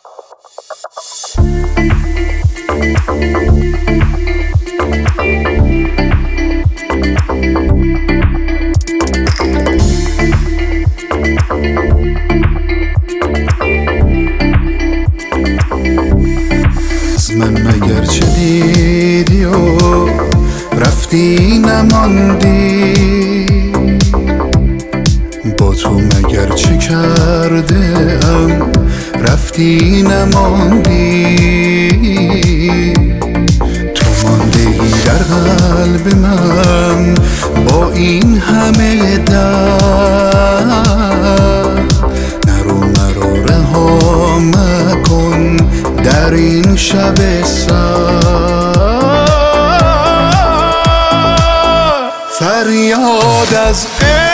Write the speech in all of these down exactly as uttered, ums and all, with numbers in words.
من مگر چه دیدی و رفتی نماندی؟ با تو مگر چه کرده ام رفتی نماندی؟ تو ماندهی در قلب من با این همه درد، نرو مرا رها مکن در این شب سرد. فریاد از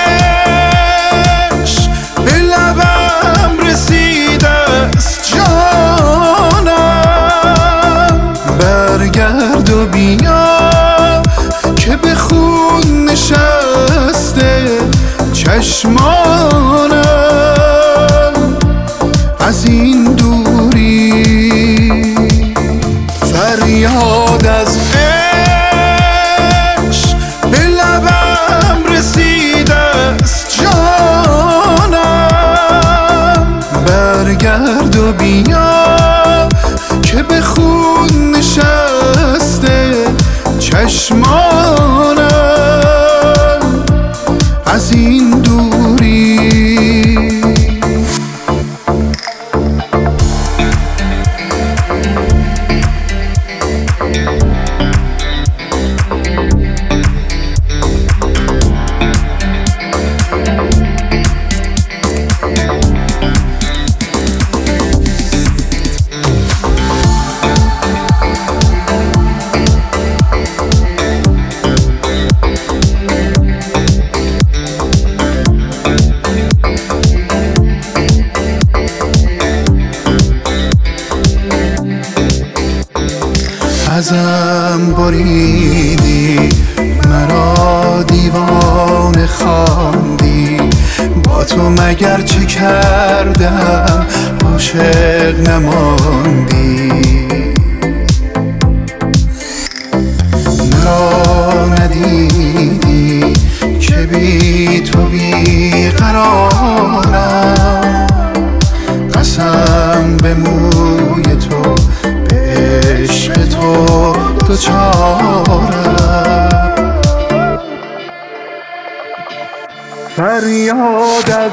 عشق به لبم رسیده است جانم، برگرد و بیا که به خون نشسته چشمانم از این دوری. فریاد از عشق به لبم رسیده است جانم، برگرد و بیا که به خون نشسته چشمانم از این دوری. ازم بریدی مرا دیوانه خواندی، با تو مگر چه کردم عاشق نماندی؟ مرا ندیدی که بی تو بی قرارم، قسم به موی تو به عشق تو دوچارم. فریاد از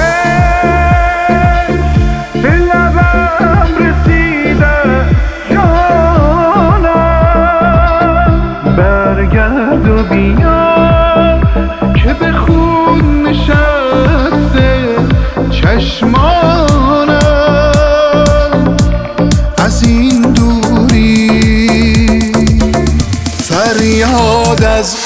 عشق به لبم رسیده جانم، برگرد و بیا که به خون نشسته چشمانم از این دوری. فریاد از